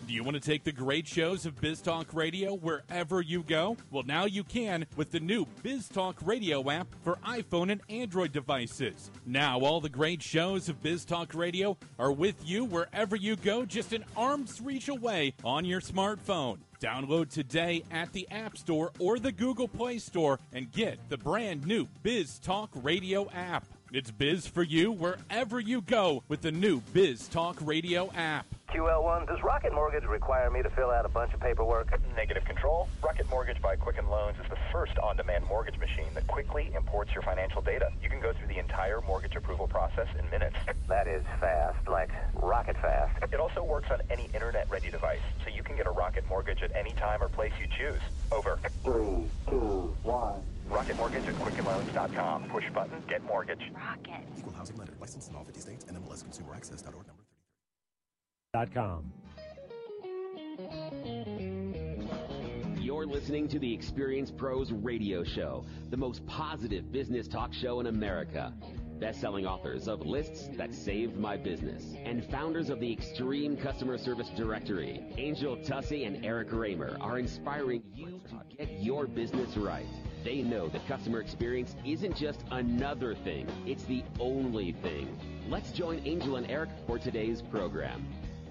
Do you want to take the great shows of Biz Talk Radio wherever you go? Well, now you can with the new Biz Talk Radio app for iPhone and Android devices. Now, all the great shows of Biz Talk Radio are with you wherever you go, just an arm's reach away on your smartphone. Download today at the App Store or the Google Play Store and get the brand new Biz Talk Radio app. It's biz for you wherever you go with the new Biz Talk Radio app. QL1, does Rocket Mortgage require me to fill out a bunch of paperwork? Negative control. Rocket Mortgage by Quicken Loans is the first on-demand mortgage machine that quickly imports your financial data. You can go through the entire mortgage approval process in minutes. That is fast, like rocket fast. It also works on any internet-ready device, so you can get a Rocket Mortgage at any time or place you choose. Over. 3, 2, 1. Rocket Mortgage at QuickenLoans.com. Push button, get mortgage. Rocket. Equal housing lender. Licensed in all 50 states. NMLSConsumerAccess.org number 33.com. You're listening to the Experience Pros Radio Show, the most positive business talk show in America. Best-selling authors of Lists That Saved My Business and founders of the Extreme Customer Service Directory, Angel Tussey and Eric Raymer, are inspiring you to get your business right. They know that customer experience isn't just another thing, it's the only thing. Let's join Angel and Eric for today's program.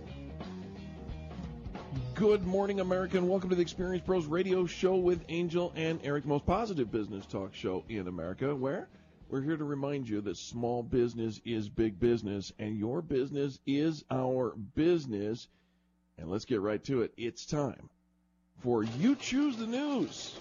Good morning, America, and welcome to the Experience Pros Radio Show with Angel and Eric, the most positive business talk show in America, where we're here to remind you that small business is big business, and your business is our business. And let's get right to it. It's time for You Choose the News.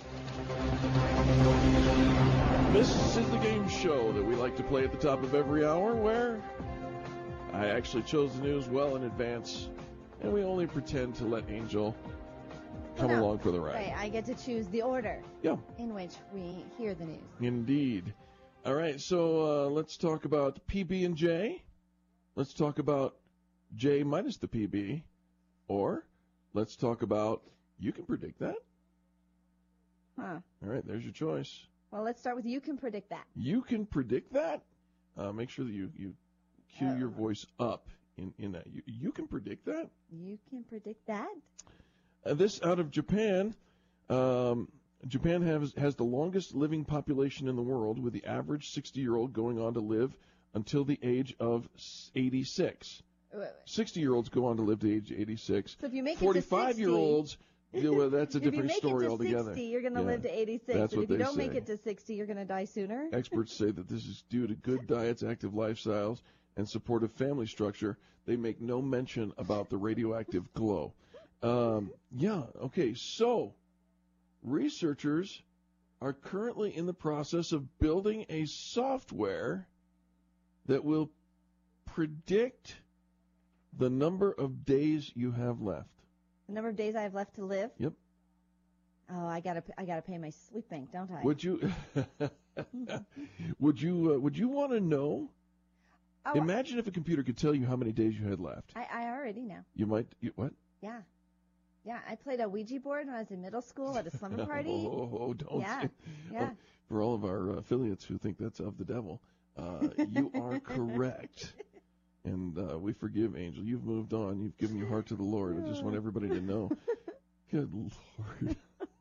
This is the game show that we like to play at the top of every hour, where I actually chose the news well in advance, and we only pretend to let Angel come along for the ride. Right, I get to choose the order in which we hear the news. Indeed. All right, so let's talk about PB&J. Let's talk about J minus the PB. Or let's talk about, you can predict that. Huh. All right, there's your choice. Well, let's start with you can predict that. You can predict that? Make sure that you cue your voice up in that. You can predict that? You can predict that? This out of Japan. Japan has the longest living population in the world, with the average 60-year-old going on to live until the age of 86. 60-year-olds go on to live to age 86. So if you make 45-year-olds, that's a different story altogether. If you make it to 60, you're going to live to 86. That's what if you they don't say. make it to 60, you're going to die sooner. Experts say that this is due to good diets, active lifestyles, and supportive family structure. They make no mention about the radioactive glow. Okay, so researchers are currently in the process of building a software that will predict the number of days you have left. The number of days I have left to live? Yep. Oh, I gotta pay my sleep bank, don't I? Would you would you want to know? Oh, Imagine if a computer could tell you how many days you had left. I already know. You might. What? Yeah. Yeah, I played a Ouija board when I was in middle school at a slumber party. Don't. Yeah. Say. Yeah. Oh, for all of our affiliates who think that's of the devil, you are correct. And we forgive Angel. You've moved on. You've given your heart to the Lord. I just want everybody to know. Good Lord.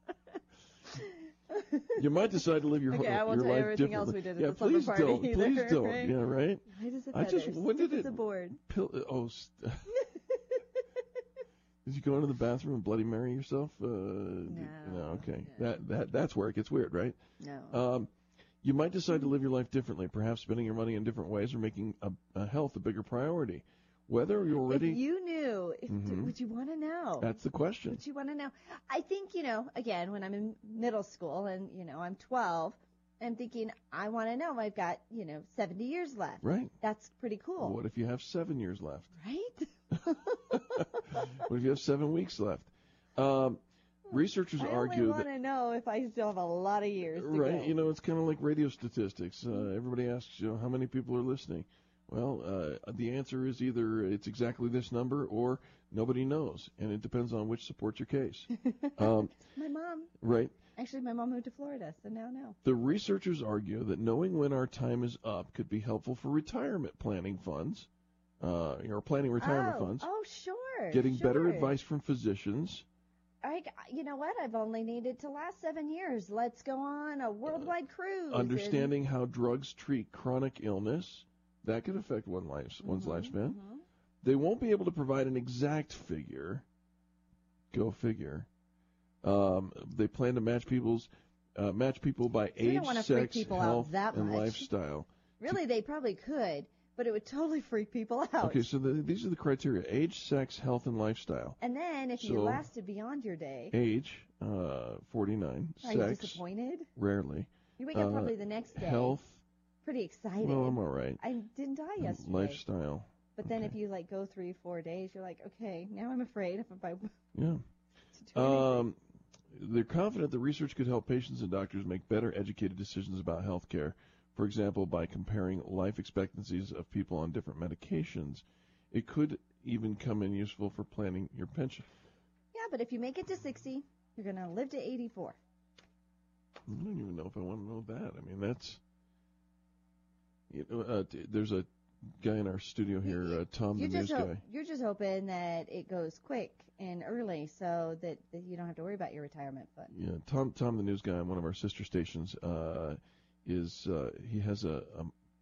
You might decide to live your, okay, I won't your tell life everything differently. else we did at the slumber party don't. either, Please don't. right? Yeah, right? Why does it I just, matter? when did It's it? a board. Did you go into the bathroom and Bloody Mary yourself? No. Okay. No. That's where it gets weird, right? No. You might decide to live your life differently, perhaps spending your money in different ways or making health a bigger priority. Whether you're ready... If you knew, would you want to know? That's the question. Would you want to know? I think, again, when I'm in middle school and, I'm 12, I'm thinking, I want to know I've got, 70 years left. Right. That's pretty cool. What if you have 7 years left? Right? What if you have 7 weeks left? Researchers argue that... I want to know if I still have a lot of years to right, go. it's kind of like radio statistics. Everybody asks, how many people are listening. Well, the answer is either it's exactly this number or nobody knows, and it depends on which supports your case. My mom. Right. Actually, my mom moved to Florida, so now no. The researchers argue that knowing when our time is up could be helpful for retirement planning funds, or planning retirement funds. Oh, sure. Sure. getting better sure. advice from physicians. You know what? I've only needed to last 7 years. Let's go on a worldwide cruise. Understanding how drugs treat chronic illness. That could affect one's lifespan. Mm-hmm. They won't be able to provide an exact figure. Go figure. They plan to match people by You age, don't wanna freak sex, people out health, that and much. lifestyle. Really, they probably could, but it would totally freak people out. Okay, so these are the criteria: age, sex, health, and lifestyle. And then if you So- lasted beyond your day, Age, 49. are you Sex, disappointed? rarely. You wake up probably the next day. Health, Pretty excited. well, I'm all right. I didn't die yesterday. Lifestyle. But then okay. if you go 3-4 days, you're like, okay, now I'm afraid if I Yeah. to do anything. They're confident the research could help patients and doctors make better educated decisions about health care. For example, by comparing life expectancies of people on different medications. It could even come in useful for planning your pension. Yeah, but if you make it to 60, you're going to live to 84. I don't even know if I want to know that. I mean, that's... there's a guy in our studio here, Tom, the news guy. You're just hoping that it goes quick and early so that you don't have to worry about your retirement fund. Yeah, Tom, the news guy on one of our sister stations, he has a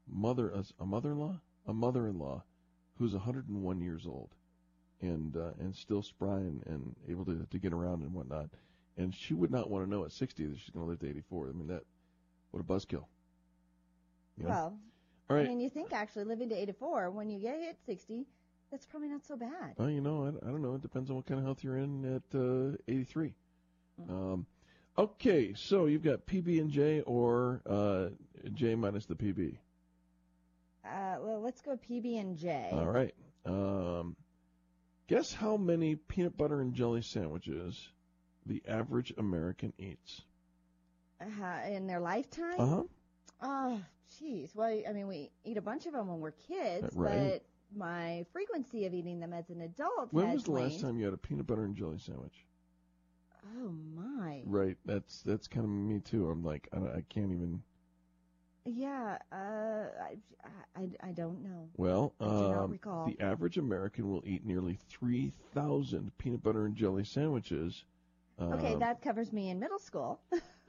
mother-in-law who's 101 years old and still spry and able to get around and whatnot. And she would not want to know at 60 that she's going to live to 84. I mean, what a buzzkill. You know? Well, all right. I mean, you think actually living to 84, when you get hit 60, that's probably not so bad. Well, you know, I don't know. It depends on what kind of health you're in at 83. Mm-hmm. Okay, so you've got PB&J or J minus the PB. Well, let's go PB&J. All right. Guess how many peanut butter and jelly sandwiches the average American eats? In their lifetime? Uh-huh. Oh, jeez. Well, I mean, we eat a bunch of them when we're kids, Right. but my frequency of eating them as an adult When has was the last waned. time you had a peanut butter and jelly sandwich? Oh, my. Right. That's kind of me, too. I'm like, I can't even... Yeah, I don't know. Well, I do not recall. the average American will eat nearly 3,000 peanut butter and jelly sandwiches. Okay, that covers me in middle school.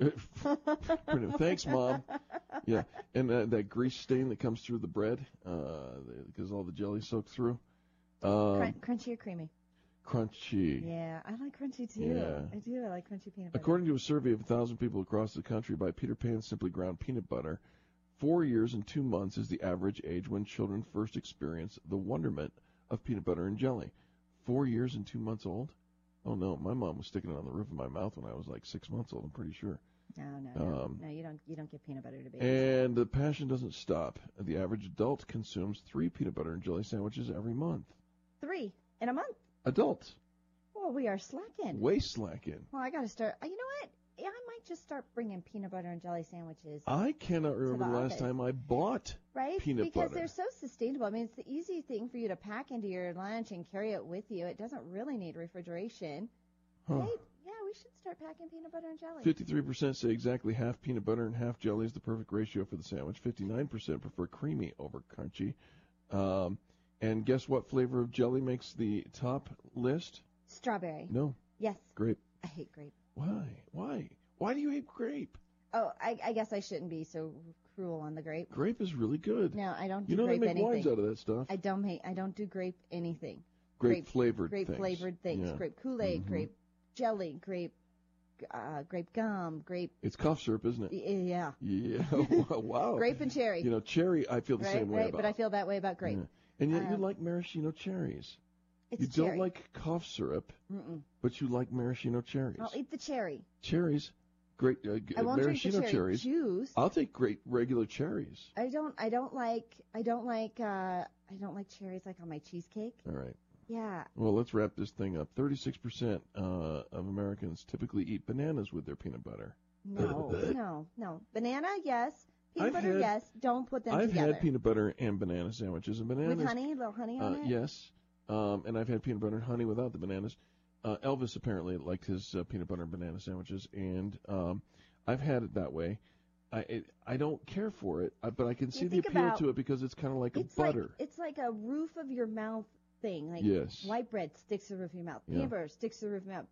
Thanks, Mom. Yeah, and that grease stain that comes through the bread because all the jelly soaked through. Crunchy or creamy? Crunchy. Yeah, I like crunchy too. Yeah. I do. I like crunchy peanut butter. According to a survey of 1,000 people across the country by Peter Pan Simply Ground Peanut Butter, 4 years and 2 months is the average age when children first experience the wonderment of peanut butter and jelly. 4 years and 2 months old? Oh, no, my mom was sticking it on the roof of my mouth when I was like 6 months old, I'm pretty sure. No, you don't give peanut butter to babies. And the passion doesn't stop. The average adult consumes 3 peanut butter and jelly sandwiches every month. 3 in a month? Adult. Well, we are slacking. Way slacking. Well, I got to start. You know what? Yeah, I might just start bringing peanut butter and jelly sandwiches. I cannot remember the last time I bought peanut butter. Because they're so sustainable. I mean, it's the easy thing for you to pack into your lunch and carry it with you. It doesn't really need refrigeration. Huh. Hey, yeah, we should start packing peanut butter and jelly. 53% say exactly half peanut butter and half jelly is the perfect ratio for the sandwich. 59% prefer creamy over crunchy. And guess what flavor of jelly makes the top list? Strawberry. No. Yes. Grape. I hate grape. Why? Why do you hate grape? Oh, I guess I shouldn't be so cruel on the grape. Grape is really good. No, I don't do you know grape they make anything. wines out of that stuff. I don't do grape anything. Grape flavored things. Yeah. Grape Kool-Aid, grape jelly, grape gum, grape. It's cough syrup, isn't it? Yeah. Yeah. Wow. Grape and cherry. You know, cherry I feel the same way about. But I feel that way about grape. Yeah. And yet you like maraschino cherries. It's you cherry. don't like cough syrup, Mm-mm. but you like maraschino cherries. I'll eat the cherry. Cherries, great I won't maraschino drink the cherry cherries. juice. I'll take great regular cherries. I don't like cherries like on my cheesecake. All right. Yeah. Well, let's wrap this thing up. 36% of Americans typically eat bananas with their peanut butter. No. Banana, yes. Peanut butter, yes. Don't put them together. I've had peanut butter and banana sandwiches, and bananas with honey, a little honey on it. Yes. And I've had peanut butter and honey without the bananas. Elvis apparently liked his peanut butter and banana sandwiches, and I've had it that way. I don't care for it, but I can see the appeal to it because it's kind of like a butter. It's like a roof of your mouth thing. Like Yes. white bread sticks to the roof of your mouth. Yeah. Peanut butter sticks to the roof of your mouth.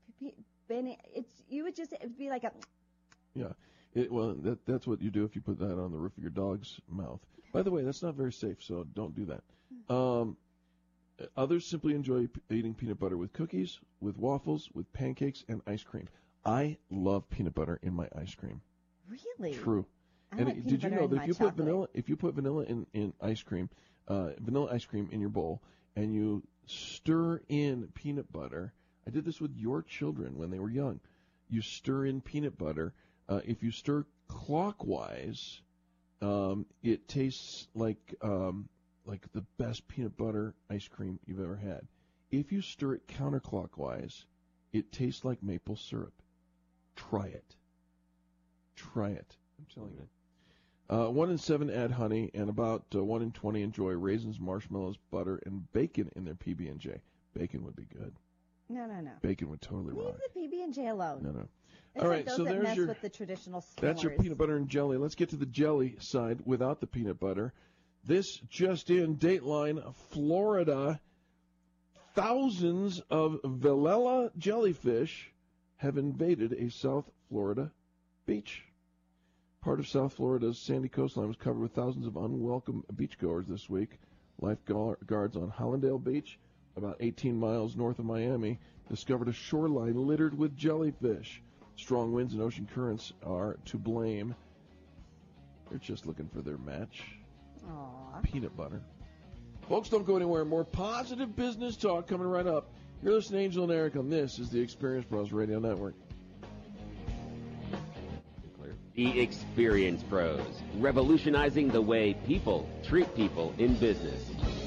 It'd be like a. Yeah. That's what you do if you put that on the roof of your dog's mouth. By the way, that's not very safe, so don't do that. Others simply enjoy eating peanut butter with cookies, with waffles, with pancakes, and ice cream. I love peanut butter in my ice cream. Really? True. I And like peanut did you butter know in that my if you put vanilla in ice cream, vanilla ice cream in your bowl, and you stir in peanut butter, I did this with your children when they were young. You stir in peanut butter. If you stir clockwise, it tastes like the best peanut butter ice cream you've ever had. If you stir it counterclockwise, it tastes like maple syrup. Try it. Try it. I'm telling you. 1 in 7 add honey, and about 1 in 20 enjoy raisins, marshmallows, butter, and bacon in their PB&J. Bacon would be good. No. Bacon would totally rock. Leave the PB&J alone. No. It's All like right, those so that there's mess your. with the traditional s'mores. That's your peanut butter and jelly. Let's get to the jelly side without the peanut butter. This just in, Dateline, Florida, thousands of Velella jellyfish have invaded a South Florida beach. Part of South Florida's sandy coastline was covered with thousands of unwelcome beachgoers this week. Lifeguards on Hollandale Beach, about 18 miles north of Miami, discovered a shoreline littered with jellyfish. Strong winds and ocean currents are to blame. They're just looking for their match. Aww. Peanut butter. Folks, don't go anywhere. More positive business talk coming right up. You're listening to Angel and Eric, and this is the Experience Pros Radio Network. The Experience Pros, revolutionizing the way people treat people in business.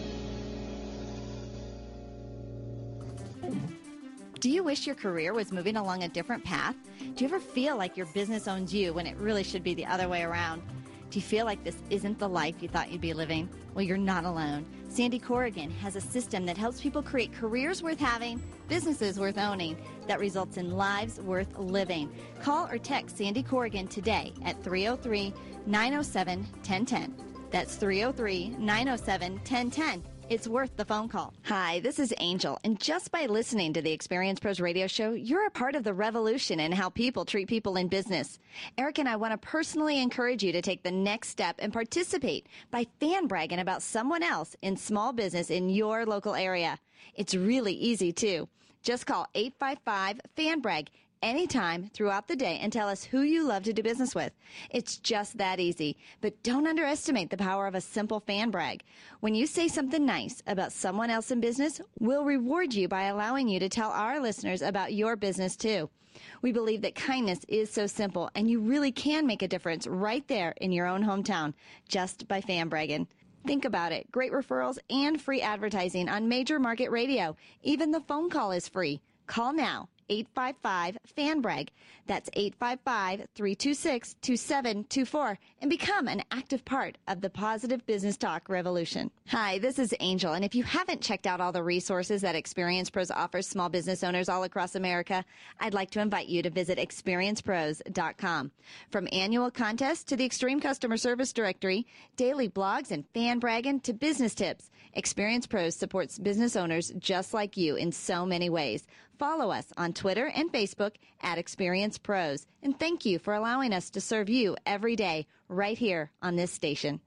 Do you wish your career was moving along a different path? Do you ever feel like your business owns you when it really should be the other way around? Do you feel like this isn't the life you thought you'd be living? Well, you're not alone. Sandy Corrigan has a system that helps people create careers worth having, businesses worth owning, that results in lives worth living. Call or text Sandy Corrigan today at 303-907-1010. That's 303-907-1010. It's worth the phone call. Hi, this is Angel, and just by listening to the Experience Pros radio show, you're a part of the revolution in how people treat people in business. Eric and I want to personally encourage you to take the next step and participate by fan bragging about someone else in small business in your local area. It's really easy, too. Just call 855-FAN-BRAG anytime throughout the day and tell us who you love to do business with. It's just that easy. But don't underestimate the power of a simple fan brag. When you say something nice about someone else in business, we'll reward you by allowing you to tell our listeners about your business too. We believe that kindness is so simple, and you really can make a difference right there in your own hometown just by fan bragging. Think about it. Great referrals and free advertising on major market radio. Even the phone call is free. Call now. 855-FAN-BRAG. That's 855-326-2724 and become an active part of the positive business talk revolution. Hi, this is Angel, and if you haven't checked out all the resources that Experience Pros offers small business owners all across America, I'd like to invite you to visit experiencepros.com. From annual contests to the Extreme Customer Service Directory, daily blogs and fan bragging to business tips, Experience Pros supports business owners just like you in so many ways. Follow us on Twitter and Facebook at Experience Pros. And thank you for allowing us to serve you every day right here on this station.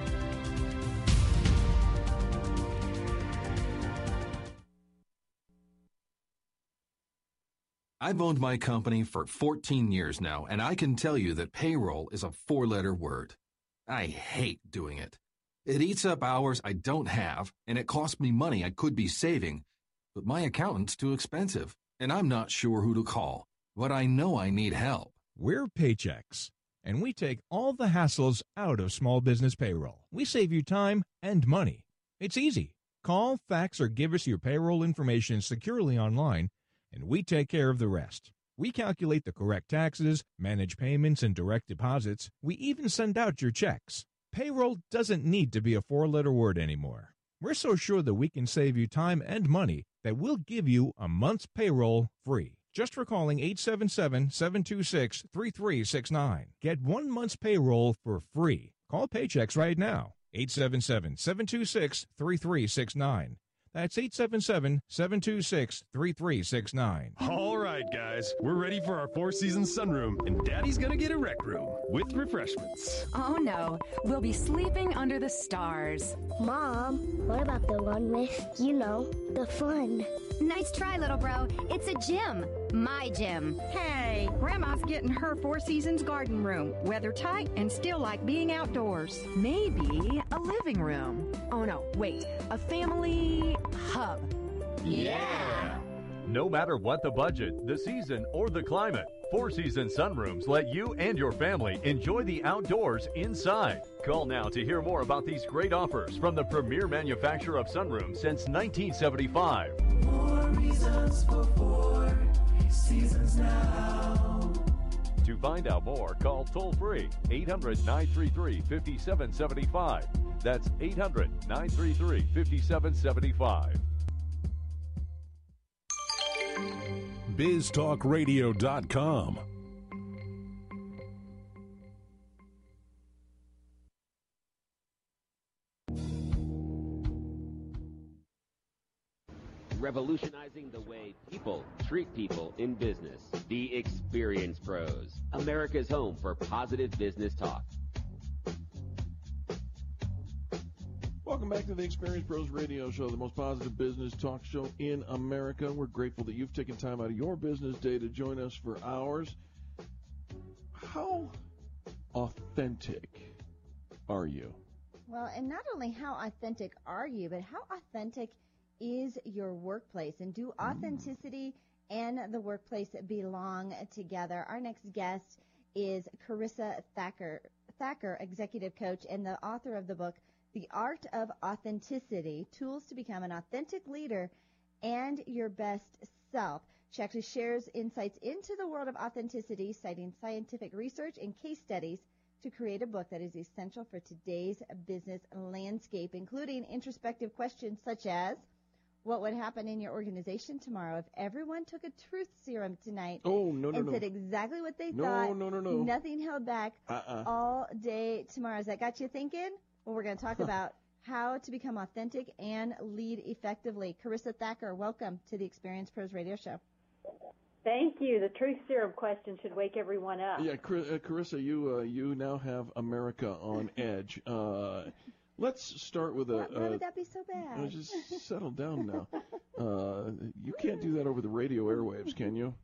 I've owned my company for 14 years now, and I can tell you that payroll is a 4-letter word. I hate doing it. It eats up hours I don't have, and it costs me money I could be saving. But my accountant's too expensive, and I'm not sure who to call. But I know I need help. We're Paychex, and we take all the hassles out of small business payroll. We save you time and money. It's easy. Call, fax, or give us your payroll information securely online, and we take care of the rest. We calculate the correct taxes, manage payments and direct deposits. We even send out your checks. Payroll doesn't need to be a 4-letter word anymore. We're so sure that we can save you time and money that we'll give you a month's payroll free. Just for calling 877-726-3369. Get 1 month's payroll for free. Call Paychex right now. 877-726-3369. That's 877-726-3369. All right, guys, we're ready for our Four Seasons sunroom, and Daddy's gonna get a rec room with refreshments. Oh no, we'll be sleeping under the stars. Mom, what about the one with, the fun? Nice try, little bro. It's a gym. My gym. Hey, Grandma's getting her Four Seasons garden room. Weather tight and still like being outdoors. Maybe a living room. Oh no, wait, a family hub. Yeah! No matter what the budget, the season, or the climate, Four Seasons sunrooms let you and your family enjoy the outdoors inside. Call now to hear more about these great offers from the premier manufacturer of sunrooms since 1975. More reasons for Four Seasons now. To find out more, call toll-free 800-933-5775. That's 800-933-5775. BizTalkRadio.com. Revolutionizing the way people treat people in business. The Experience Pros, America's home for positive business talk. Welcome back to the Experience Pros Radio Show, the most positive business talk show in America. We're grateful that you've taken time out of your business day to join us for ours. How authentic are you? Well, and not only how authentic are you, but how authentic is your workplace? And do authenticity and the workplace belong together? Our next guest is Carissa Thacker, executive coach and the author of the book, The Art of Authenticity, Tools to Become an Authentic Leader and Your Best Self. She actually shares insights into the world of authenticity, citing scientific research and case studies to create a book that is essential for today's business landscape, including introspective questions such as, what would happen in your organization tomorrow if everyone took a truth serum tonight and said exactly what they thought? No. Nothing held back all day tomorrow. Has that got you thinking? Well, we're going to talk about how to become authentic and lead effectively. Carissa Thacker, welcome to the Experience Pros Radio Show. Thank you. The truth serum question should wake everyone up. Yeah, Carissa, you now have America on edge. Let's start with why would that be so bad? Just settle down now. You can't do that over the radio airwaves, can you?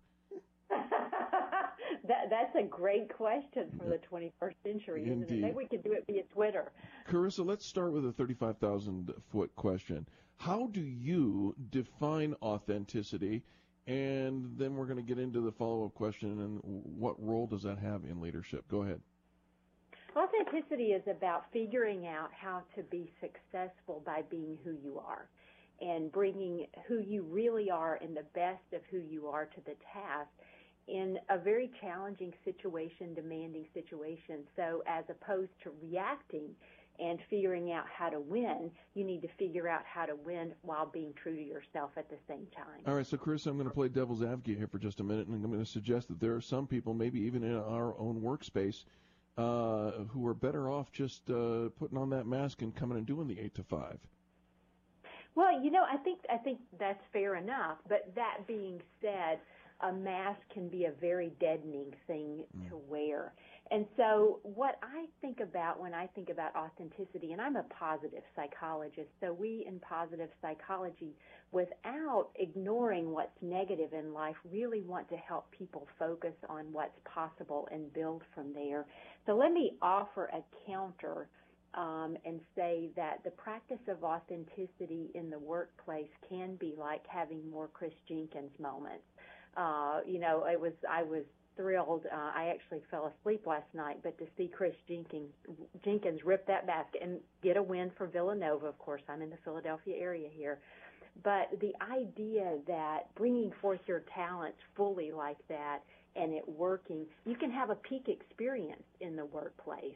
That's a great question for the 21st century, isn't it? Maybe we could do it via Twitter. Carissa, let's start with a 35,000-foot question. How do you define authenticity? And then we're going to get into the follow-up question, and what role does that have in leadership? Go ahead. Authenticity is about figuring out how to be successful by being who you are and bringing who you really are and the best of who you are to the task in a very challenging situation, demanding situation. So as opposed to reacting and figuring out how to win, you need to figure out how to win while being true to yourself at the same time. All right, so Chris, I'm going to play devil's advocate here for just a minute, and I'm going to suggest that there are some people, maybe even in our own workspace, who are better off just putting on that mask and coming and doing the 8 to 5. Well, I think that's fair enough. But that being said, a mask can be a very deadening thing to wear. And so what I think about when I think about authenticity, and I'm a positive psychologist, so we in positive psychology, without ignoring what's negative in life, really want to help people focus on what's possible and build from there. So let me offer a counter and say that the practice of authenticity in the workplace can be like having more Chris Jenkins moments. I was thrilled. I actually fell asleep last night, but to see Chris Jenkins rip that basket and get a win for Villanova. Of course, I'm in the Philadelphia area here. But the idea that bringing forth your talents fully like that and it working, you can have a peak experience in the workplace.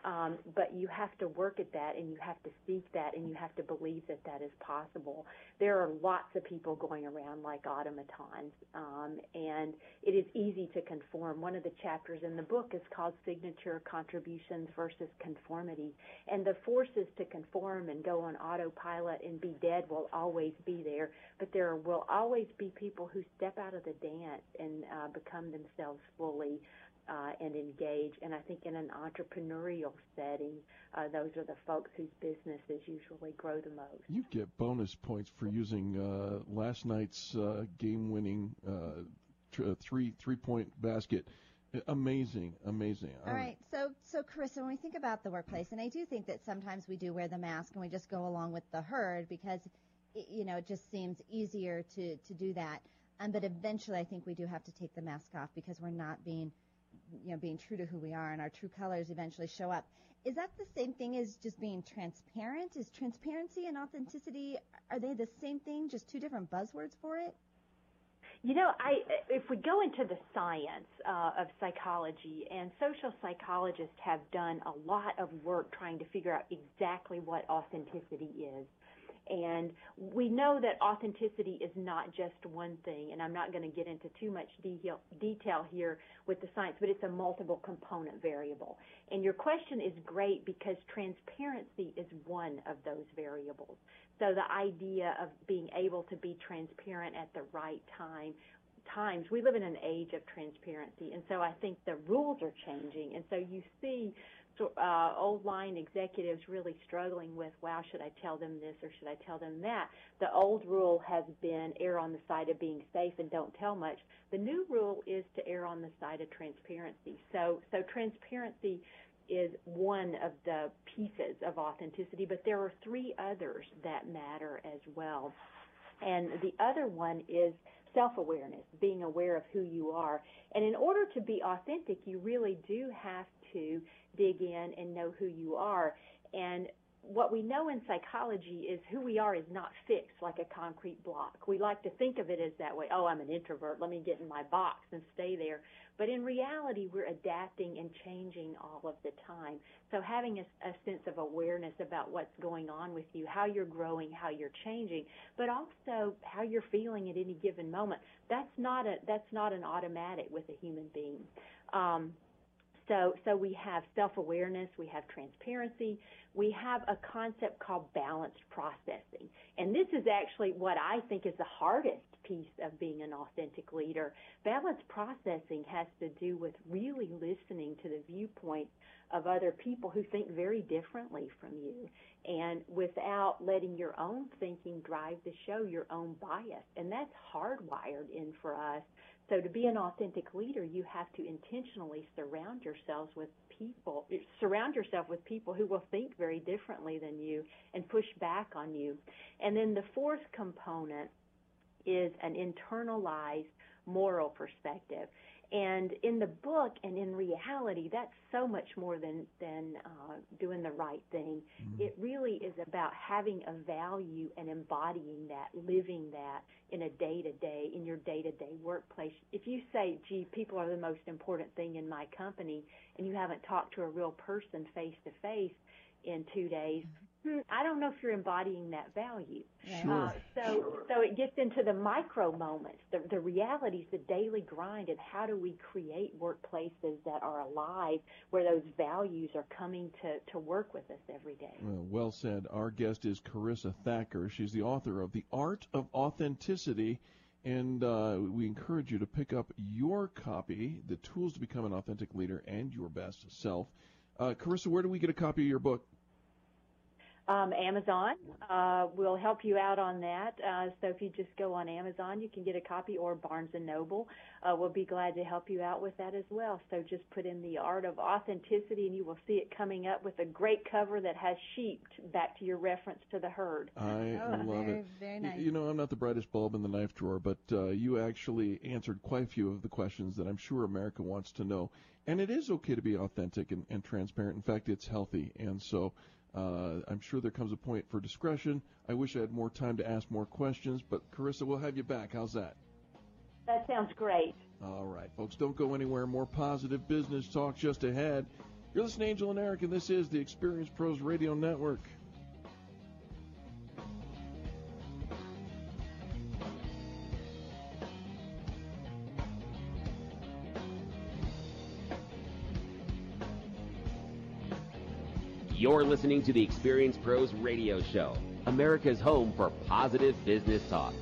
But you have to work at that, and you have to seek that, and you have to believe that that is possible. There are lots of people going around like automatons, and it is easy to conform. One of the chapters in the book is called Signature Contributions versus Conformity, and the forces to conform and go on autopilot and be dead will always be there, but there will always be people who step out of the dance and become themselves fully and engage. And I think in an entrepreneurial setting, those are the folks whose businesses usually grow the most. You get bonus points for using last night's game-winning three-point basket. Amazing. All right. So Carissa, when we think about the workplace, and I do think that sometimes we do wear the mask and we just go along with the herd because, it just seems easier to do that. But eventually I think we do have to take the mask off because we're not being true to who we are, and our true colors eventually show up. Is that the same thing as just being transparent? Is transparency and authenticity, are they the same thing, just two different buzzwords for it? If we go into the science of psychology, and social psychologists have done a lot of work trying to figure out exactly what authenticity is. And we know that authenticity is not just one thing, and I'm not going to get into too much detail here with the science, but it's a multiple component variable. And your question is great because transparency is one of those variables. So the idea of being able to be transparent at the right times, we live in an age of transparency, and so I think the rules are changing, and so you see old line executives really struggling with, wow, should I tell them this or should I tell them that? The old rule has been err on the side of being safe and don't tell much. The new rule is to err on the side of transparency. So transparency is one of the pieces of authenticity, but there are three others that matter as well. And the other one is self-awareness, being aware of who you are. And in order to be authentic, you really do have to dig in and know who you are. And what we know in psychology is who we are is not fixed like a concrete block. We like to think of it as that way. Oh, I'm an introvert. Let me get in my box and stay there. But in reality, we're adapting and changing all of the time. So having a sense of awareness about what's going on with you, how you're growing, how you're changing, but also how you're feeling at any given moment. That's not an automatic with a human being. So we have self-awareness, we have transparency, we have a concept called balanced processing. And this is actually what I think is the hardest piece of being an authentic leader. Balanced processing has to do with really listening to the viewpoints of other people who think very differently from you, and without letting your own thinking drive the show, your own bias. And that's hardwired in for us. So to be an authentic leader, you have to intentionally surround yourself with people who will think very differently than you and push back on you. And then the fourth component is an internalized moral perspective. And in the book and in reality, that's so much more than doing the right thing. Mm-hmm. It really is about having a value and embodying that, living that in a day-to-day, in your day-to-day workplace. If you say, gee, people are the most important thing in my company, and you haven't talked to a real person face-to-face in 2 days, I don't know if you're embodying that value. Sure. So it gets into the micro moments, the realities, the daily grind, and how do we create workplaces that are alive where those values are coming to work with us every day. Well said. Our guest is Carissa Thacker. She's the author of The Art of Authenticity, and we encourage you to pick up your copy, The Tools to Become an Authentic Leader and Your Best Self. Carissa, where do we get a copy of your book? Amazon will help you out on that. So if you just go on Amazon, you can get a copy, or Barnes & Noble. We'll be glad to help you out with that as well. So just put in The Art of Authenticity, and you will see it coming up with a great cover that has sheep, back to your reference to the herd. I love it. Very nice. You know, I'm not the brightest bulb in the knife drawer, but you actually answered quite a few of the questions that I'm sure America wants to know. And it is okay to be authentic and transparent. In fact, it's healthy. And so I'm sure there comes a point for discretion. I wish I had more time to ask more questions, but Carissa, we'll have you back. How's that? That sounds great. All right, folks, don't go anywhere. More positive business talk just ahead. You're listening to Angel and Eric, and this is the Experience Pros Radio Network. You're listening to the Experience Pros Radio Show, America's home for positive business talk.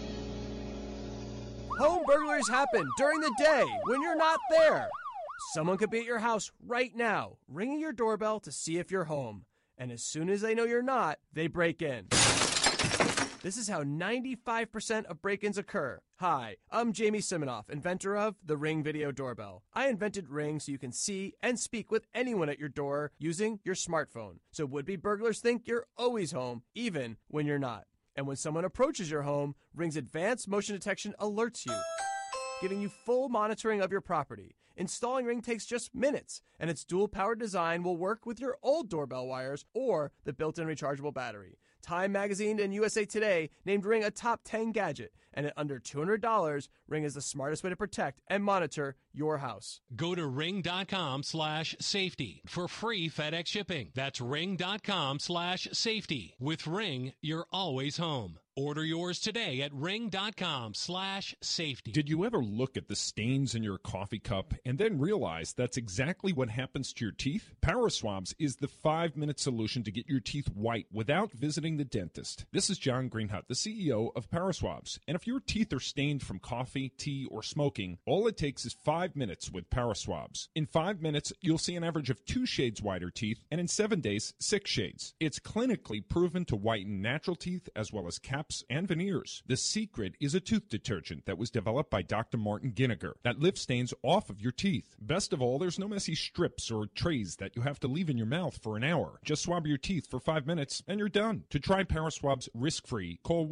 Home burglaries happen during the day when you're not there. Someone could be at your house right now, ringing your doorbell to see if you're home. And as soon as they know you're not, they break in. This is how 95% of break-ins occur. Hi, I'm Jamie Siminoff, inventor of the Ring Video Doorbell. I invented Ring so you can see and speak with anyone at your door using your smartphone. So would-be burglars think you're always home, even when you're not. And when someone approaches your home, Ring's advanced motion detection alerts you, giving you full monitoring of your property. Installing Ring takes just minutes, and its dual-powered design will work with your old doorbell wires or the built-in rechargeable battery. Time Magazine and USA Today named Ring a top 10 gadget, and at under $200, Ring is the smartest way to protect and monitor your house. Go to ring.com/safety for free FedEx shipping. That's ring.com/safety. With Ring, you're always home. Order yours today at ring.com/safety. Did you ever look at the stains in your coffee cup and then realize that's exactly what happens to your teeth? Paraswabs is the 5-minute solution to get your teeth white without visiting the dentist. This is John Greenhut, the CEO of Paraswabs. And if your teeth are stained from coffee, tea, or smoking, all it takes is 5 minutes with Paraswabs. In 5 minutes, you'll see an average of 2 shades whiter teeth, and in 7 days, 6 shades. It's clinically proven to whiten natural teeth as well as caps and veneers. The secret is a tooth detergent that was developed by Dr. Martin Ginniger that lifts stains off of your teeth. Best of all, there's no messy strips or trays that you have to leave in your mouth for an hour. Just swab your teeth for 5 minutes and you're done. To try Paraswabs risk-free, call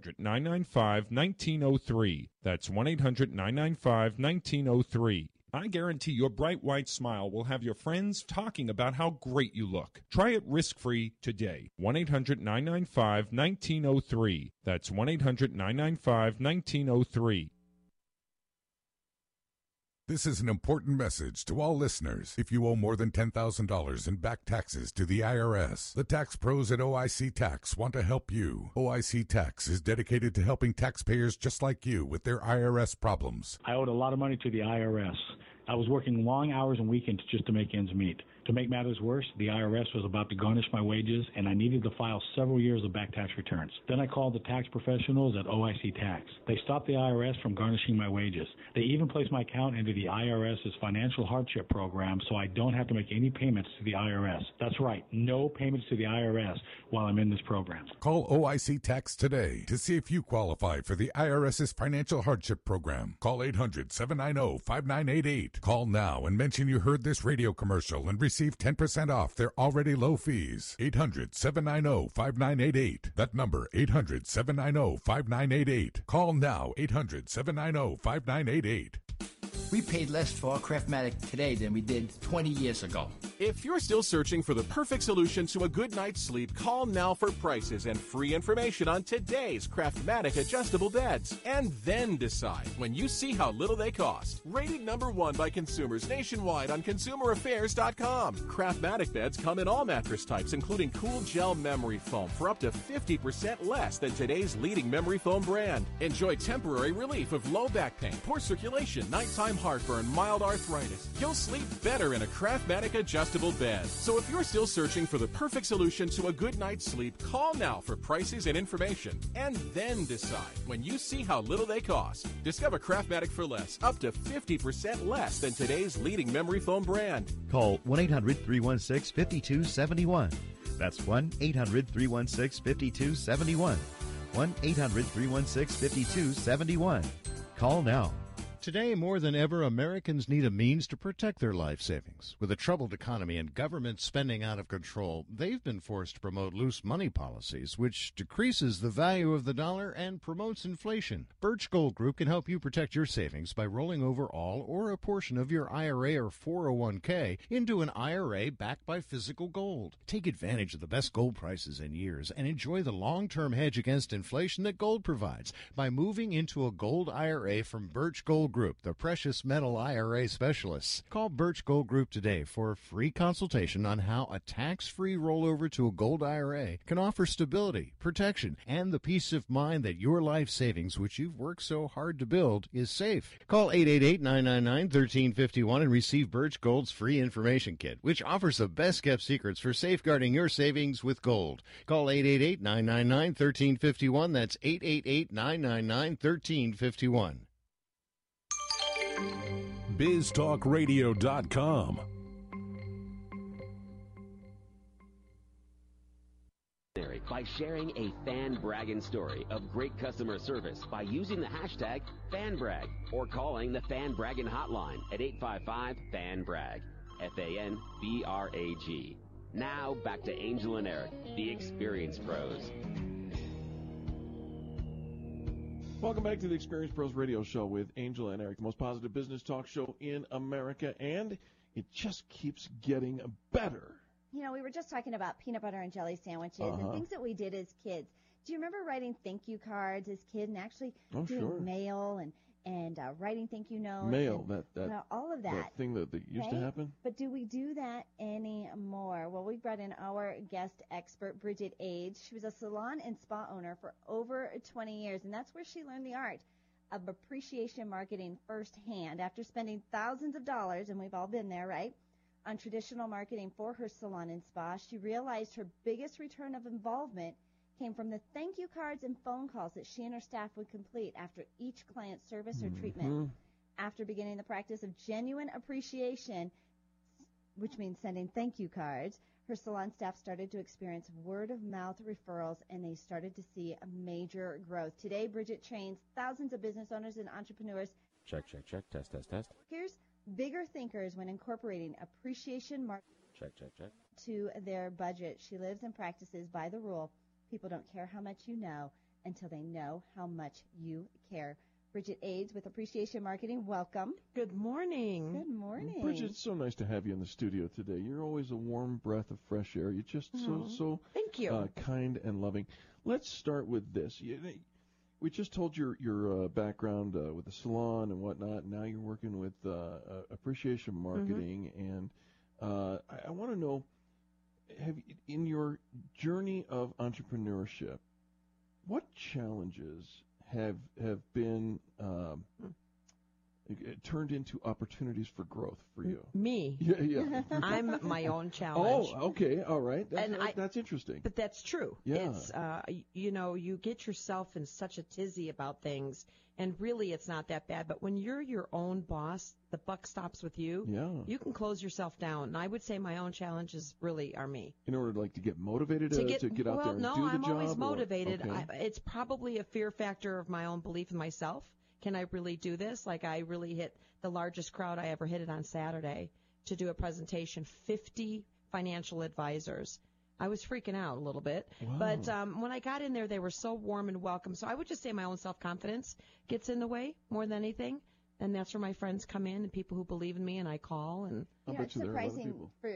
1-800-995-1903. That's 1-800-995-1903. I guarantee your bright white smile will have your friends talking about how great you look. Try it risk-free today. 1-800-995-1903. That's 1-800-995-1903. This is an important message to all listeners. If you owe more than $10,000 in back taxes to the IRS, the tax pros at OIC Tax want to help you. OIC Tax is dedicated to helping taxpayers just like you with their IRS problems. I owed a lot of money to the IRS. I was working long hours and weekends just to make ends meet. To make matters worse, the IRS was about to garnish my wages, and I needed to file several years of back tax returns. Then I called the tax professionals at OIC Tax. They stopped the IRS from garnishing my wages. They even placed my account into the IRS's financial hardship program so I don't have to make any payments to the IRS. That's right, no payments to the IRS while I'm in this program. Call OIC Tax today to see if you qualify for the IRS's financial hardship program. Call 800-790-5988. Call now and mention you heard this radio commercial and receive 10% off their already low fees. 800-790-5988. That number, 800-790-5988. Call now, 800-790-5988. We paid less for our Craftmatic today than we did 20 years ago. If you're still searching for the perfect solution to a good night's sleep, call now for prices and free information on today's Craftmatic adjustable beds. And then decide when you see how little they cost. Rated #1 by consumers nationwide on ConsumerAffairs.com. Craftmatic beds come in all mattress types, including cool gel memory foam for up to 50% less than today's leading memory foam brand. Enjoy temporary relief of low back pain, poor circulation, nighttime heartburn, mild arthritis. You'll sleep better in a Craftmatic adjustable bed. So if you're still searching for the perfect solution to a good night's sleep, call now for prices and information. And then decide when you see how little they cost. Discover Craftmatic for less, up to 50% less than today's leading memory foam brand. Call 1-800-316-5271. That's 1-800-316-5271. 1-800-316-5271. Call now. Today, more than ever, Americans need a means to protect their life savings. With a troubled economy and government spending out of control, they've been forced to promote loose money policies, which decreases the value of the dollar and promotes inflation. Birch Gold Group can help you protect your savings by rolling over all or a portion of your IRA or 401k into an IRA backed by physical gold. Take advantage of the best gold prices in years and enjoy the long-term hedge against inflation that gold provides by moving into a gold IRA from Birch Gold Gold Group, the precious metal IRA specialists. Call Birch Gold Group today for a free consultation on how a tax-free rollover to a gold IRA can offer stability, protection, and the peace of mind that your life savings, which you've worked so hard to build, is safe. Call 888-999-1351 and receive Birch Gold's free information kit, which offers the best-kept secrets for safeguarding your savings with gold. Call 888-999-1351. That's 888-999-1351. BizTalkRadio.com. By sharing a fan bragging story of great customer service by using the hashtag FanBrag or calling the Fan Bragging Hotline at 855-FAN-BRAG, FANBRAG. Now back to Angel and Eric, the Experience Pros. Welcome back to the Experience Pros Radio Show with Angel and Eric, the most positive business talk show in America, and it just keeps getting better. You know, we were just talking about peanut butter and jelly sandwiches and things that we did as kids. Do you remember writing thank you cards as kids and actually doing mail and writing thank you notes? Mail, and, all of that. That thing that used to happen. But do we do that anymore? Well, we brought in our guest expert, Bridget Age. She was a salon and spa owner for over 20 years, and that's where she learned the art of appreciation marketing firsthand. After spending thousands of dollars, and we've all been there, right, on traditional marketing for her salon and spa, she realized her biggest return of involvement came from the thank you cards and phone calls that she and her staff would complete after each client's service or treatment. After beginning the practice of genuine appreciation, which means sending thank you cards, her salon staff started to experience word-of-mouth referrals, and they started to see a major growth. Today, Bridget trains thousands of business owners and entrepreneurs. Check. Test. Here's bigger thinkers when incorporating appreciation marketing to their budget. She lives and practices by the rule, people don't care how much you know until they know how much you care. Bridget Ades with Appreciation Marketing, welcome. Good morning. Good morning. Bridget, it's so nice to have you in the studio today. You're always a warm breath of fresh air. You're just so thank you. Kind and loving. Let's start with this. We just told your background with the salon and whatnot. Now you're working with appreciation marketing, and I want to know, in your journey of entrepreneurship, what challenges have been turned into opportunities for growth for you? Me? Yeah. I'm my own challenge. Oh, okay, all right. That's interesting. But that's true. Yeah. It's, you get yourself in such a tizzy about things, and really it's not that bad. But when you're your own boss, the buck stops with you. Yeah. You can close yourself down. And I would say my own challenges really are me. In order to get motivated to get out there and do the job? Well, no, I'm always motivated. Okay. It's probably a fear factor of my own belief in myself. Can I really do this? Like, I really hit the largest crowd I ever hit it on Saturday to do a presentation, 50 financial advisors. I was freaking out a little bit. Wow. But when I got in there, they were so warm and welcome. So I would just say my own self-confidence gets in the way more than anything. And that's where my friends come in and people who believe in me, and I call. And it's surprising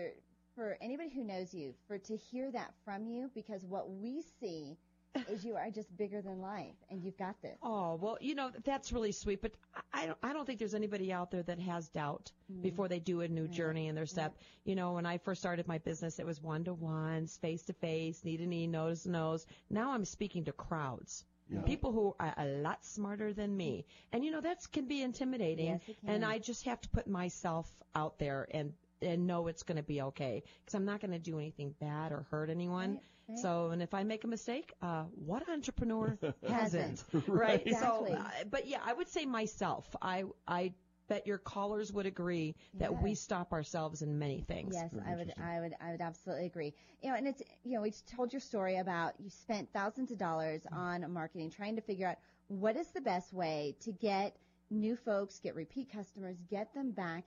for anybody who knows you, to hear that from you, because what we see is you are just bigger than life, and you've got this. Oh, well, that's really sweet, but I don't think there's anybody out there that has doubt before they do a new journey in their step. When I first started my business, it was one-to-ones, face-to-face, knee-to-knee, nose-to-nose. Now I'm speaking to crowds. Yeah. People who are a lot smarter than me. And, that can be intimidating. Yes, it can. And I just have to put myself out there and know it's going to be okay, because I'm not going to do anything bad or hurt anyone. Right. So, and if I make a mistake, what entrepreneur hasn't? Right. Exactly. So, but yeah, I would say myself. I bet your callers would agree that we stop ourselves in many things. Yes, I would absolutely agree. And it's, we told your story about you spent thousands of dollars on marketing, trying to figure out what is the best way to get new folks, get repeat customers, get them back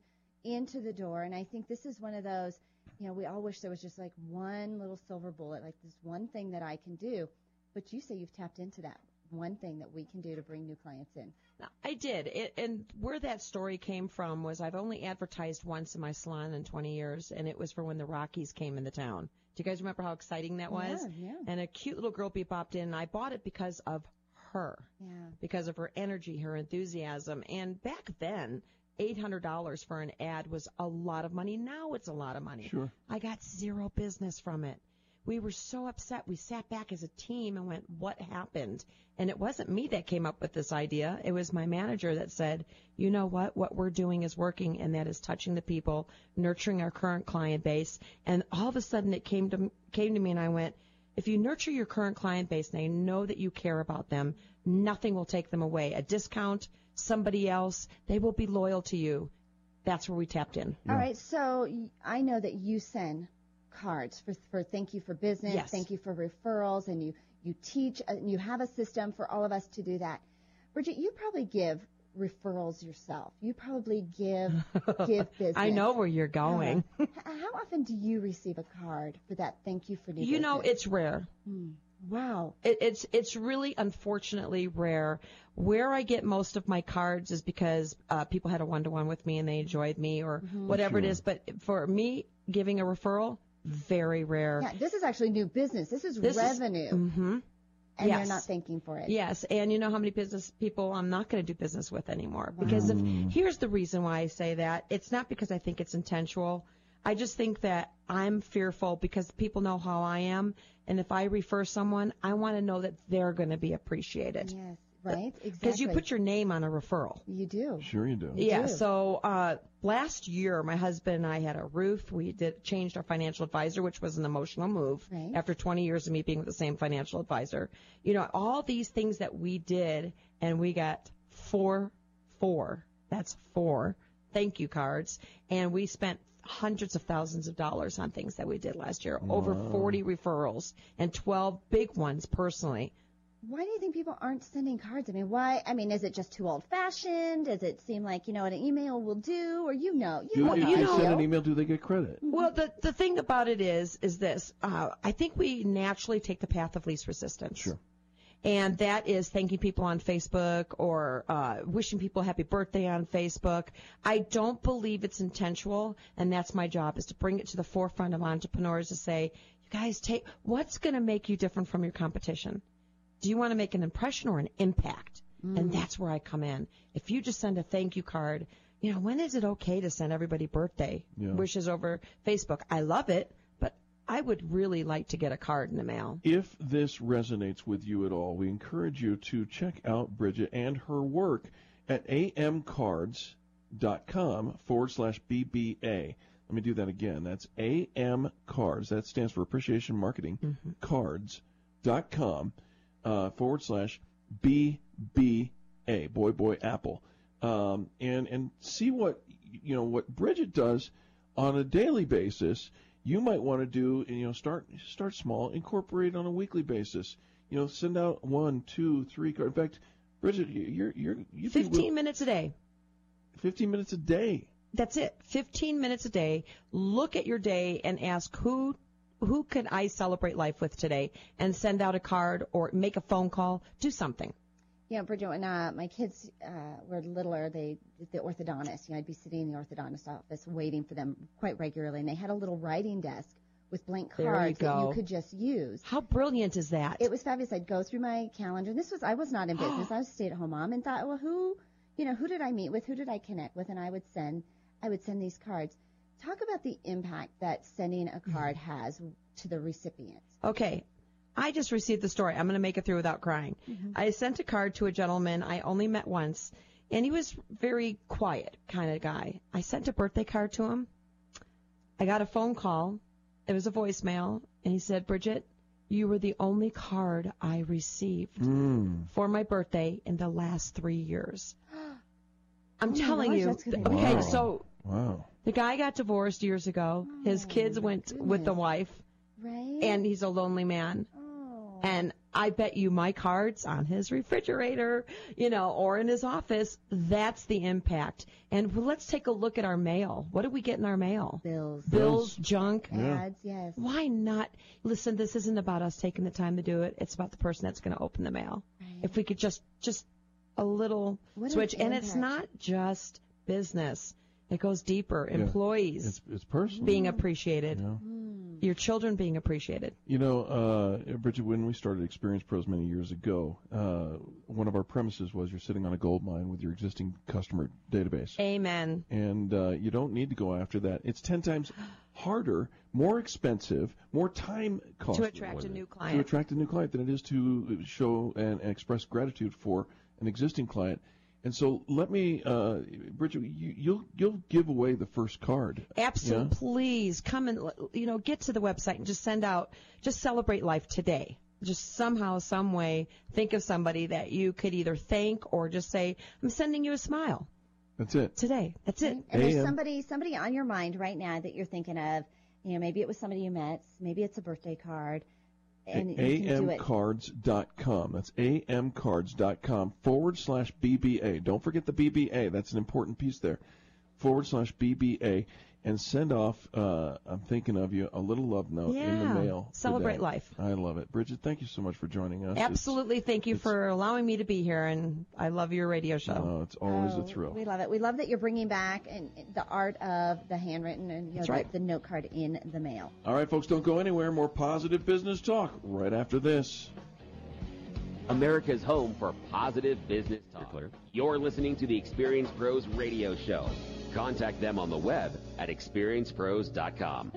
into the door. And I think this is one of those, we all wish there was just like one little silver bullet, like this one thing that I can do. But you say you've tapped into that one thing that we can do to bring new clients in. I did. And where that story came from was I've only advertised once in my salon in 20 years, and it was for when the Rockies came into town. Do you guys remember how exciting that was? Yeah. And a cute little girl popped in, and I bought it because of her because of her energy, her enthusiasm. And back then, $800 for an ad was a lot of money. Now it's a lot of money. Sure. I got zero business from it. We were so upset. We sat back as a team and went, what happened? And it wasn't me that came up with this idea. It was my manager that said, you know what we're doing is working, and that is touching the people, nurturing our current client base. And all of a sudden it came to me, and I went, if you nurture your current client base and they know that you care about them, nothing will take them away. A discount, somebody else, they will be loyal to you. That's where we tapped in. All right, so I know that you send cards for thank you for business, Yes. thank you for referrals, and you teach, you have a system for all of us to do that. Bridget, you probably give referrals yourself. You probably give business. I know where you're going. How often do you receive a card for that thank you for new You know, business? it's rare. Wow. It's really, unfortunately, rare. Where I get most of my cards is because people had a one-to-one with me and they enjoyed me or whatever it is. But for me, giving a referral, very rare. Yeah, this is actually new business. This is revenue. And Yes. you're not thanking for it. Yes, and you know how many business people I'm not going to do business with anymore. Because here's the reason why I say that. It's not because I think it's intentional. I just think that I'm fearful because people know how I am. And if I refer someone, I want to know that they're going to be appreciated. Yes, right? Exactly. Because you put your name on a referral. You do. Sure you do. Yeah, so last year, my husband and I had a roof. We changed our financial advisor, which was an emotional move after 20 years of me being with the same financial advisor. You know, all these things that we did, and we got four thank you cards, and we spent hundreds of thousands of dollars on things that we did last year. Over 40 referrals and 12 big ones personally. Why do you think people aren't sending cards? I mean, why? I mean, is it just too old-fashioned? Does it seem like, you know, what an email will do? Or you know. If they send an email, do they get credit? Well, the thing about it is this. I think we naturally take the path of least resistance. Sure. And that is thanking people on Facebook or wishing people happy birthday on Facebook. I don't believe it's intentional, and that's my job, is to bring it to the forefront of entrepreneurs to say, you guys, what's going to make you different from your competition? Do you want to make an impression or an impact? And that's where I come in. If you just send a thank you card, you know, when is it okay to send everybody birthday wishes over Facebook? I love it, but I would really like to get a card in the mail. If this resonates with you at all, we encourage you to check out Bridget and her work at amcards.com/BBA. Let me do that again. That's AM Cards. That stands for Appreciation Marketing. Cards.com /BBA. Boy, Apple. And see what Bridget does on a daily basis. You might want to do, start small, incorporate on a weekly basis. Send out 1, 2, 3 cards. In fact, Bridget, you 15 minutes a day. 15 minutes a day. That's it. 15 minutes a day. Look at your day and ask who could I celebrate life with today, and send out a card or make a phone call. Do something. Yeah, Bridget, when my kids were littler, the orthodontist, I'd be sitting in the orthodontist office waiting for them quite regularly, and they had a little writing desk with blank cards that you could just use. How brilliant is that? It was fabulous. I'd go through my calendar. I was not in business. I was a stay-at-home mom, and thought, well, who did I meet with? Who did I connect with? And I would send these cards. Talk about the impact that sending a card has to the recipient. Okay. I just received the story. I'm going to make it through without crying. I sent a card to a gentleman I only met once, and he was very quiet kind of guy. I sent a birthday card to him. I got a phone call. It was a voicemail, and he said, Bridget, you were the only card I received for my birthday in the last 3 years. I'm telling you. Okay, so the guy got divorced years ago. His kids went with the wife. Right. And he's a lonely man. And I bet you my card's on his refrigerator, or in his office. That's the impact. And let's take a look at our mail. What do we get in our mail? Bills, junk. Ads, yes. Why not? Listen, this isn't about us taking the time to do it. It's about the person that's going to open the mail. Right. If we could just a little switch. And it's not just business. It goes deeper. Employees it's personal. Being appreciated. your children being appreciated. You know, Bridget, when we started Experience Pros many years ago, one of our premises was you're sitting on a gold mine with your existing customer database. Amen. And you don't need to go after that. It's 10 times harder, more expensive, more time costly. To attract a new client. To attract a new client than it is to show and express gratitude for an existing client. And so let me, Bridget, you'll give away the first card. Absolutely. Yeah? Please come and, get to the website and just just celebrate life today. Just somehow, some way, think of somebody that you could either thank or just say, I'm sending you a smile. That's it. Today. That's it. And there's somebody on your mind right now that you're thinking of. Maybe it was somebody you met. Maybe it's a birthday card. And amcards.com. That's amcards.com /BBA. Don't forget the BBA. That's an important piece there. /BBA. And send off, I'm thinking of you, a little love note in the mail. Celebrate today. life. I love it. Bridget, thank you so much for joining us. Absolutely. Thank you for allowing me to be here, and I love your radio show. Oh, it's always a thrill. We love it. We love that you're bringing back the art of the handwritten and the note card in the mail. All right, folks, don't go anywhere. More positive business talk right after this. America's home for positive business talk. You're listening to the Experience Pros radio show. Contact them on the web at experiencepros.com.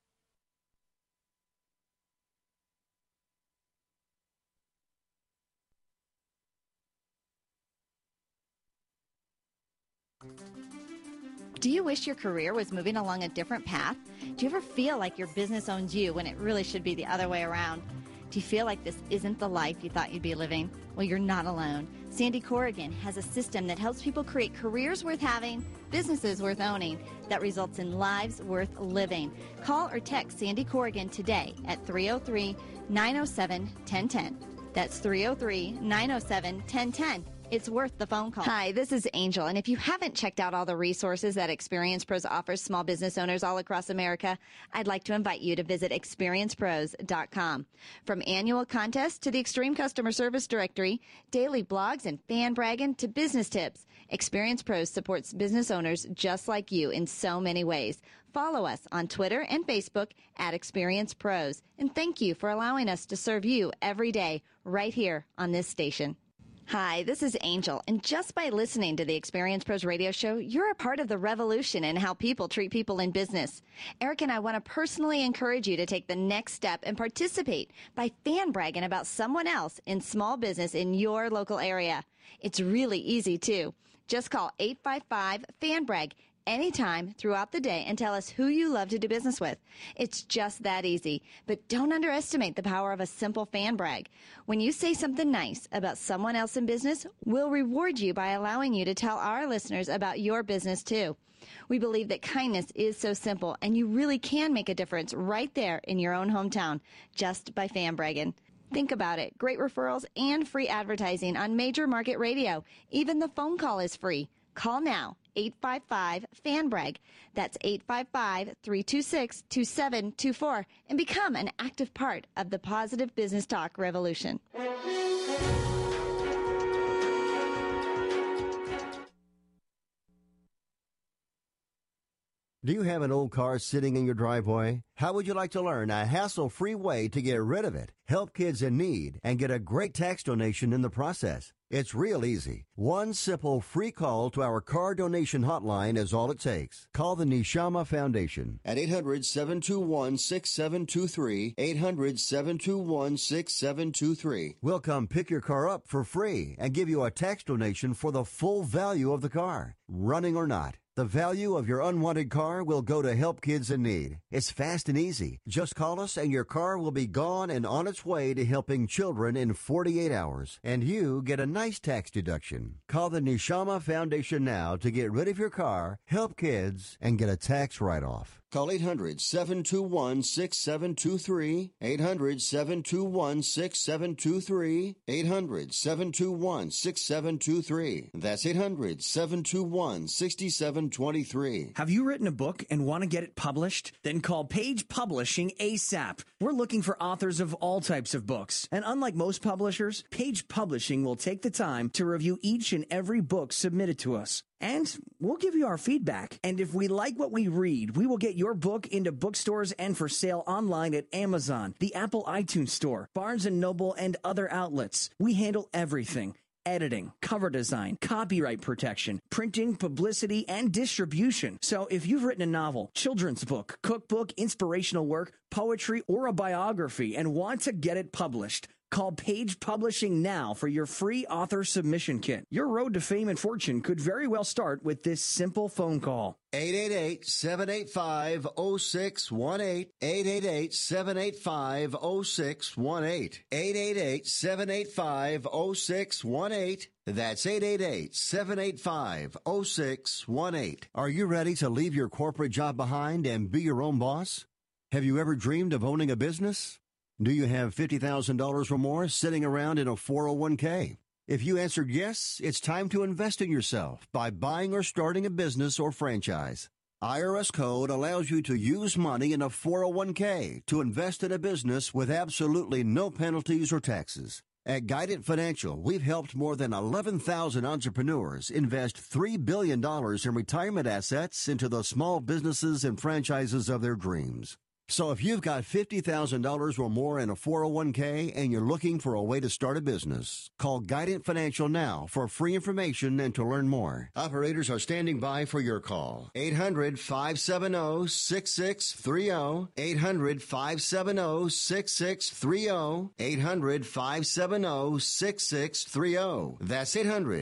Do you wish your career was moving along a different path? Do you ever feel like your business owns you when it really should be the other way around? Do you feel like this isn't the life you thought you'd be living? Well, you're not alone. Sandy Corrigan has a system that helps people create careers worth having, businesses worth owning, that results in lives worth living. Call or text Sandy Corrigan today at 303-907-1010. That's 303-907-1010. It's worth the phone call. Hi, this is Angel, and if you haven't checked out all the resources that Experience Pros offers small business owners all across America, I'd like to invite you to visit experiencepros.com. From annual contests to the Extreme Customer Service Directory, daily blogs and fan bragging to business tips, Experience Pros supports business owners just like you in so many ways. Follow us on Twitter and Facebook at Experience Pros, and thank you for allowing us to serve you every day right here on this station. Hi, this is Angel, and just by listening to the Experience Pros radio show, you're a part of the revolution in how people treat people in business. Eric and I want to personally encourage you to take the next step and participate by fan bragging about someone else in small business in your local area. It's really easy, too. Just call 855-FAN-BRAG anytime throughout the day and tell us who you love to do business with. It's just that easy. But don't underestimate the power of a simple fan brag. When you say something nice about someone else in business, we'll reward you by allowing you to tell our listeners about your business too. We believe that kindness is so simple, and you really can make a difference right there in your own hometown just by fan bragging. Think about it. Great referrals and free advertising on major market radio. Even the phone call is free. Call now. 855-FAN-BRAG. That's 855-326-2724, and become an active part of the positive business talk revolution. Do you have an old car sitting in your driveway? How would you like to learn a hassle-free way to get rid of it, help kids in need, and get a great tax donation in the process? It's real easy. One simple free call to our car donation hotline is all it takes. Call the Neshama Foundation at 800-721-6723, 800-721-6723. We'll come pick your car up for free and give you a tax donation for the full value of the car, running or not. The value of your unwanted car will go to help kids in need. It's fast and easy. Just call us and your car will be gone and on its way to helping children in 48 hours. And you get a nice tax deduction. Call the Neshama Foundation now to get rid of your car, help kids, and get a tax write-off. Call 800-721-6723, 800-721-6723, 800-721-6723. That's 800-721-6723. Have you written a book and want to get it published? Then call Page Publishing ASAP. We're looking for authors of all types of books. And unlike most publishers, Page Publishing will take the time to review each and every book submitted to us. And we'll give you our feedback. And if we like what we read, we will get your book into bookstores and for sale online at Amazon, the Apple iTunes Store, Barnes & Noble, and other outlets. We handle everything. Editing, cover design, copyright protection, printing, publicity, and distribution. So if you've written a novel, children's book, cookbook, inspirational work, poetry, or a biography and want to get it published, call Page Publishing now for your free author submission kit. Your road to fame and fortune could very well start with this simple phone call. 888-785-0618. 888-785-0618. 888-785-0618. That's 888-785-0618. Are you ready to leave your corporate job behind and be your own boss? Have you ever dreamed of owning a business? Do you have $50,000 or more sitting around in a 401k? If you answered yes, it's time to invest in yourself by buying or starting a business or franchise. IRS code allows you to use money in a 401k to invest in a business with absolutely no penalties or taxes. At Guidant Financial, we've helped more than 11,000 entrepreneurs invest $3 billion in retirement assets into the small businesses and franchises of their dreams. So if you've got $50,000 or more in a 401k and you're looking for a way to start a business, call Guidant Financial now for free information and to learn more. Operators are standing by for your call. 800-570-6630. 800-570-6630. 800-570-6630. That's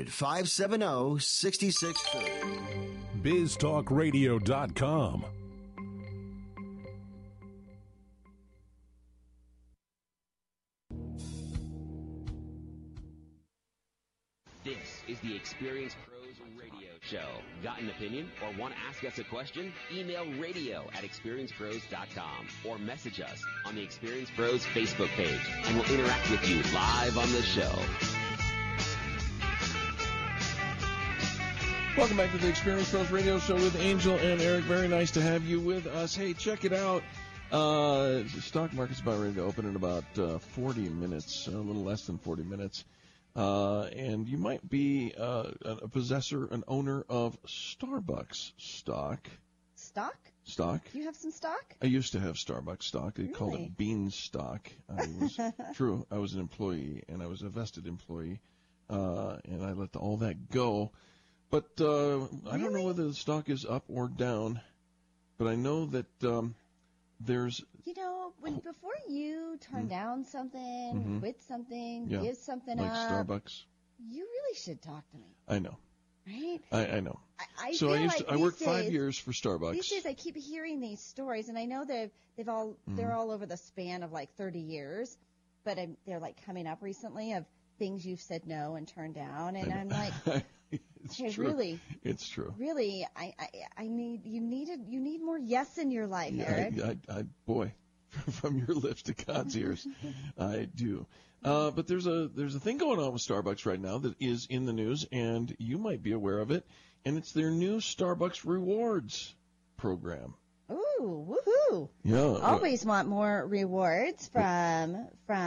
800-570-6630. BizTalkRadio.com. This is the Experience Pros Radio Show. Got an opinion or want to ask us a question? Email radio@experiencepros.com or message us on the Experience Pros Facebook page, and we'll interact with you live on the show. Welcome back to the Experience Pros Radio Show with Angel and Eric. Very nice to have you with us. Hey, check it out. The stock market's about ready to open in about 40 minutes, a little less than 40 minutes. And you might be a possessor, an owner of Starbucks stock. Stock? Stock. You have some stock? I used to have Starbucks stock. They called it bean stock. True. I was an employee, and I was a vested employee, and I let all that go. But I don't know whether the stock is up or down, but I know that there's... You know, before you turn down something, quit something, give something like up, Starbucks, you really should talk to me. I know. Right? I know. So I worked 5 years for Starbucks. These days I keep hearing these stories, and I know they're all over the span of like 30 years, but they're like coming up recently of things you've said no and turned down, and I'm like, it's hey, true. really, it's true. Really, you need more yes in your life, Eric. Boy, from your lips to God's ears, I do. But there's a thing going on with Starbucks right now that is in the news, and you might be aware of it, and it's their new Starbucks Rewards program. Ooh, woohoo! Yeah. Always want more rewards from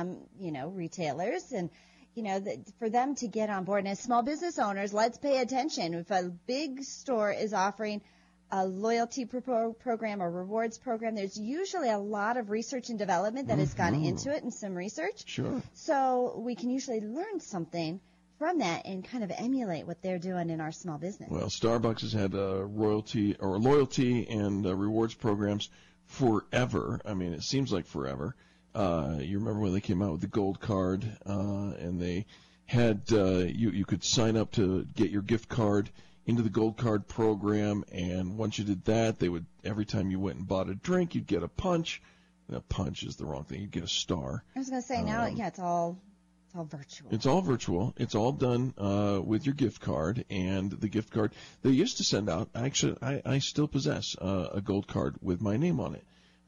retailers, and for them to get on board. And as small business owners, let's pay attention. If a big store is offering a loyalty program or rewards program, there's usually a lot of research and development that has gone into it and some research. Sure. So we can usually learn something from that and kind of emulate what they're doing in our small business. Well, Starbucks has had loyalty and rewards programs forever. I mean, it seems like forever. You remember when they came out with the Gold Card, and they had you could sign up to get your gift card into the Gold Card program, and once you did that, they would, every time you went and bought a drink, you'd get a punch. A punch is the wrong thing. You'd get a star. I was going to say, now, it's all virtual. It's all virtual. It's all done with your gift card, and the gift card they used to send out. Actually, I still possess a Gold Card with my name on it.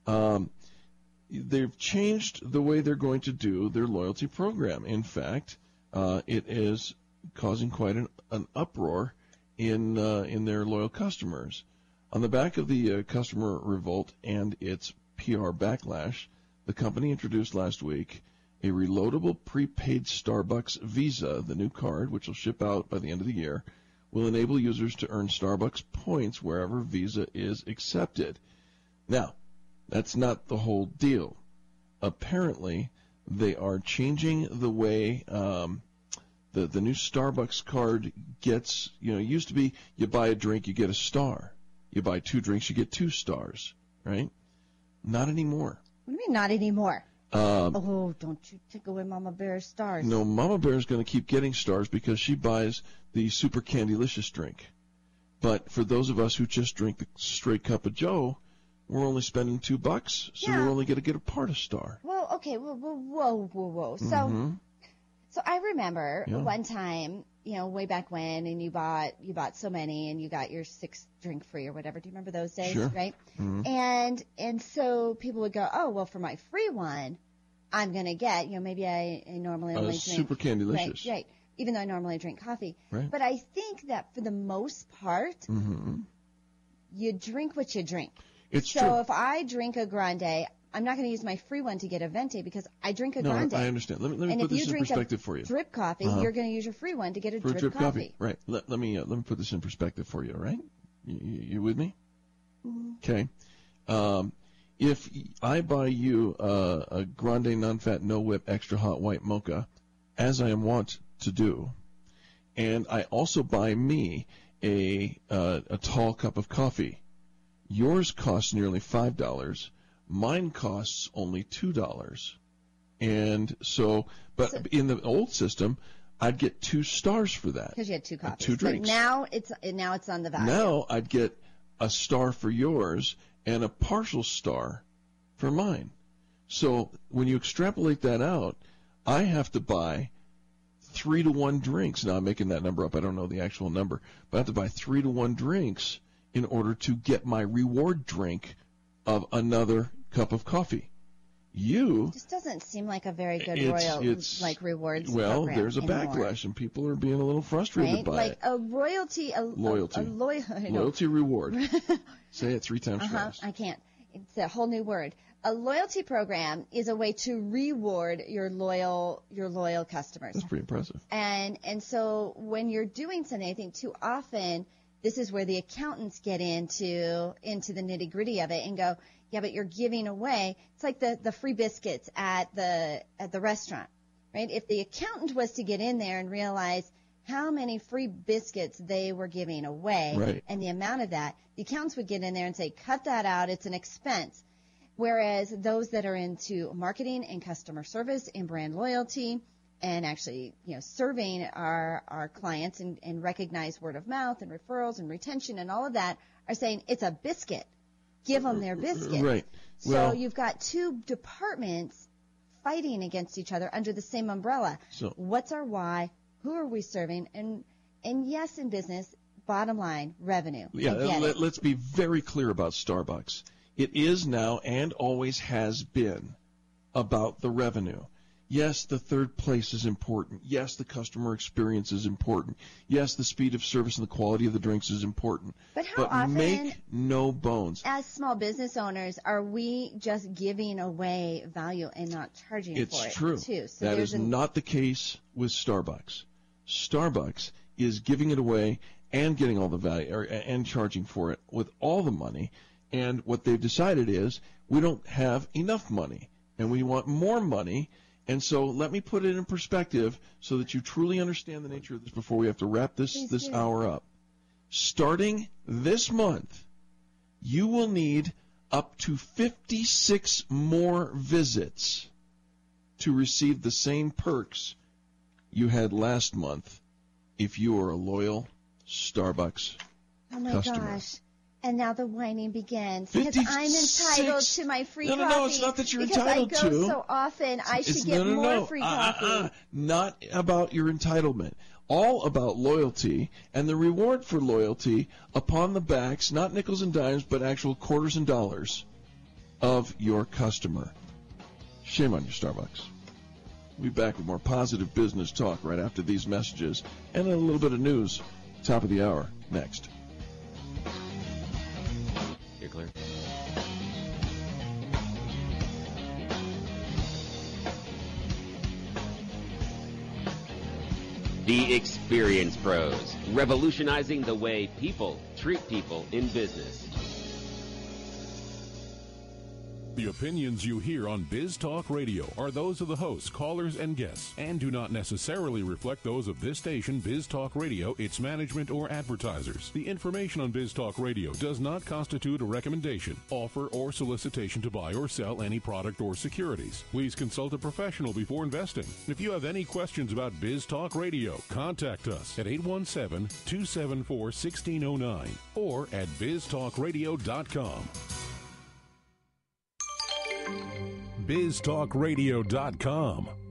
They've changed the way they're going to do their loyalty program. In fact, it is causing quite an uproar in their loyal customers. On the back of the customer revolt and its PR backlash, the company introduced last week a reloadable prepaid Starbucks Visa, the new card, which will ship out by the end of the year, will enable users to earn Starbucks points wherever Visa is accepted. Now, that's not the whole deal. Apparently, they are changing the way the new Starbucks card gets, it used to be you buy a drink, you get a star. You buy 2 drinks, you get 2 stars, right? Not anymore. What do you mean not anymore? Don't you take away Mama Bear's stars. No, Mama Bear is going to keep getting stars because she buys the Super Candylicious drink. But for those of us who just drink the straight cup of Joe, we're only spending $2, so we're only going to get a part of star. Well, okay, whoa. So I remember one time, way back when, and you bought so many, and you got your 6th drink free or whatever. Do you remember those days? Sure. Right? Mm-hmm. And so people would go, oh, well, for my free one, I'm gonna get, maybe I normally only drink Super Candylicious. Right. Even though I normally drink coffee. Right. But I think that for the most part, you drink what you drink. It's so true. if I drink a grande, I'm not going to use my free one to get a venti because I drink a grande. No, I understand. Let me and put if this you in drink perspective a for you. Drip coffee, you're going to use your free one to get a for drip coffee. Right. Let me put this in perspective for you. Right? You with me? Okay. If I buy you a grande non-fat no whip extra hot white mocha, as I am wont to do, and I also buy me a tall cup of coffee, yours costs nearly $5. Mine costs only $2. And so, but in the old system, I'd get 2 stars for that. Because you had 2 coffees. 2 drinks. But now it's on the value. Now I'd get a star for yours and a partial star for mine. So when you extrapolate that out, I have to buy 3-to-1 drinks. Now I'm making that number up. I don't know the actual number. But I have to buy 3-to-1 drinks in order to get my reward drink of another cup of coffee. This doesn't seem like a very good rewards well, program there's a anymore. backlash, and people are being a little frustrated by it. A loyalty reward. Say it 3 times fast. I can't. It's a whole new word. A loyalty program is a way to reward your loyal customers. That's pretty impressive. And so when you're doing something, I think too often this is where the accountants get into the nitty gritty of it and go, yeah, but you're giving away. It's like the free biscuits at the restaurant, right? If the accountant was to get in there and realize how many free biscuits they were giving away and the amount of that, the accountants would get in there and say, cut that out. It's an expense. Whereas those that are into marketing and customer service and brand loyalty and actually, serving our clients and recognize word of mouth and referrals and retention and all of that are saying it's a biscuit. Give them their biscuit. Right. So you've got 2 departments fighting against each other under the same umbrella. So what's our why? Who are we serving? And yes, in business, bottom line, revenue. Yeah, let's be very clear about Starbucks. It is now and always has been about the revenue. Yes, the third place is important. Yes, the customer experience is important. Yes, the speed of service and the quality of the drinks is important. But how often, make no bones, as small business owners, are we just giving away value and not charging for it? It's true. Too? So that is not the case with Starbucks. Starbucks is giving it away and getting all the value and charging for it with all the money. And what they've decided is we don't have enough money and we want more money. And so let me put it in perspective so that you truly understand the nature of this before we have to wrap this hour up. Starting this month, you will need up to 56 more visits to receive the same perks you had last month if you are a loyal Starbucks customer. Gosh. And now the whining begins because I'm entitled to my free coffee. No, it's not that you're entitled to. Because I go so often, I should get more free coffee. Not about your entitlement. All about loyalty and the reward for loyalty upon the backs, not nickels and dimes, but actual quarters and dollars of your customer. Shame on you, Starbucks. We'll be back with more positive business talk right after these messages and a little bit of news. Top of the hour next. You're clear. The Experience Pros, revolutionizing the way people treat people in business. The opinions you hear on Biz Talk Radio are those of the hosts, callers, and guests, and do not necessarily reflect those of this station, Biz Talk Radio, its management, or advertisers. The information on Biz Talk Radio does not constitute a recommendation, offer, or solicitation to buy or sell any product or securities. Please consult a professional before investing. If you have any questions about Biz Talk Radio, contact us at 817-274-1609 or at biztalkradio.com. BizTalkRadio.com.